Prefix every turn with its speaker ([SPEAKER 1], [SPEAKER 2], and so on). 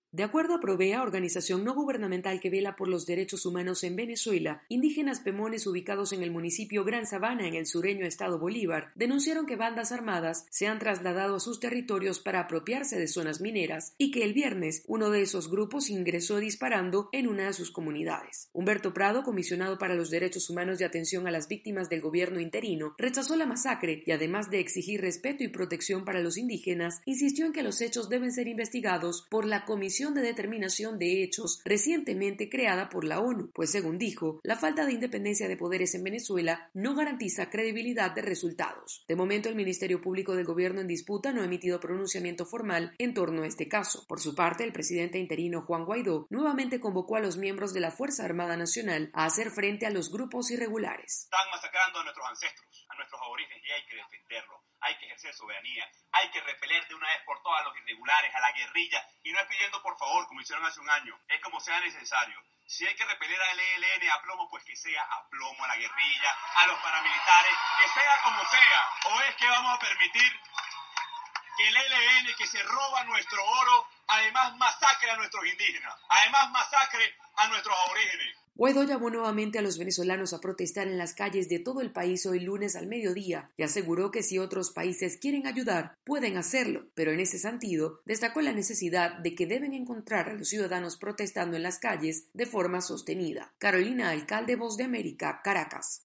[SPEAKER 1] De acuerdo a Provea, organización no gubernamental que vela por los derechos humanos en Venezuela, indígenas pemones ubicados en el municipio Gran Sabana, en el sureño estado Bolívar, denunciaron que bandas armadas se han trasladado a sus territorios para apropiarse de zonas mineras y que el viernes uno de esos grupos ingresó disparando en una de sus comunidades. Humberto Prado, comisionado para los derechos humanos y atención a las víctimas del gobierno interino, rechazó la masacre y, además de exigir respeto y protección para los indígenas, insistió en que los hechos deben ser investigados por la Comisión de Determinación de Hechos recientemente creada por la ONU, pues según dijo, la falta de independencia de poderes en Venezuela no garantiza credibilidad de resultados. De momento, el Ministerio Público del Gobierno en disputa no ha emitido pronunciamiento formal en torno a este caso. Por su parte, el presidente interino Juan Guaidó nuevamente convocó a los miembros de la Fuerza Armada Nacional a hacer frente a los grupos irregulares.
[SPEAKER 2] Están masacrando a nuestros ancestros, a nuestros aborígenes, y hay que defenderlos. Hay que ejercer soberanía, hay que repeler de una vez por todas a los irregulares, a la guerrilla, y no es pidiendo por favor, como hicieron hace un año, es como sea necesario. Si hay que repeler al ELN a plomo, pues que sea a plomo, a la guerrilla, a los paramilitares, que sea como sea. ¿O es que vamos a permitir que el ELN, que se roba nuestro oro, además masacre a nuestros indígenas, además masacre a nuestros aborígenes?
[SPEAKER 1] Guaidó llamó nuevamente a los venezolanos a protestar en las calles de todo el país hoy lunes al mediodía y aseguró que si otros países quieren ayudar, pueden hacerlo, pero en ese sentido destacó la necesidad de que deben encontrar a los ciudadanos protestando en las calles de forma sostenida. Carolina Alcalde, Voz de América, Caracas.